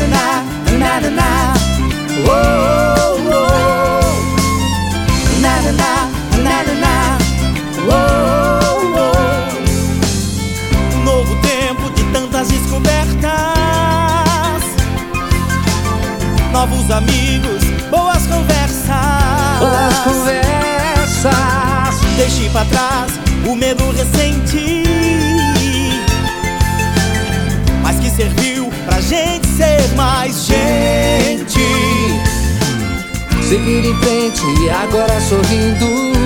na, na, na. Oh, oh, oh. Na, na, na, na, na, na. Oh, oh. Novo tempo de tantas descobertas, novos amigos, boas conversas. Boas conversas. Deixe pra trás o medo recente, mas que serviu pra gente ser mais gente. Seguir em frente e agora sorrindo,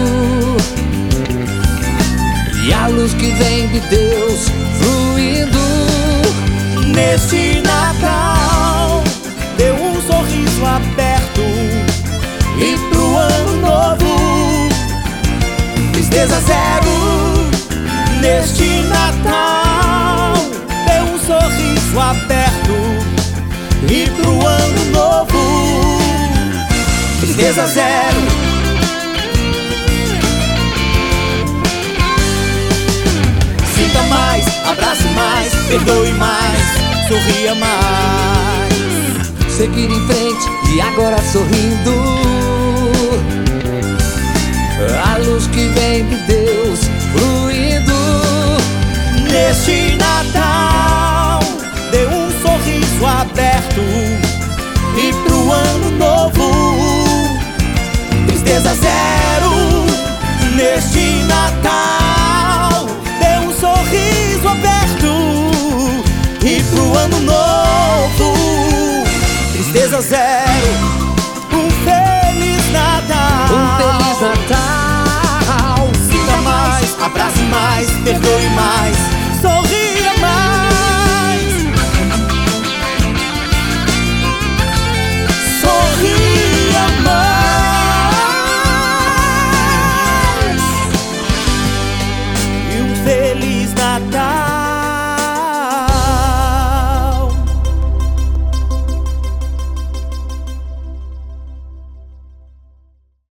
e a luz que vem de Deus fluindo. Neste Natal deu um sorriso aberto, e pro ano novo tristeza zero. Neste Natal deu um sorriso aberto, e pro ano novo tristeza zero. Sinta mais, abrace mais, perdoe mais, sorria mais. Seguir em frente e agora sorrindo, a luz que vem de Deus fluindo. Neste Natal deu um sorriso aberto, e pro ano novo tristeza zero. Neste Natal deu um sorriso aberto, e pro ano novo tristeza zero. Um Feliz Natal. Um Feliz Natal. Sinta mais, abrace mais, perdoe mais,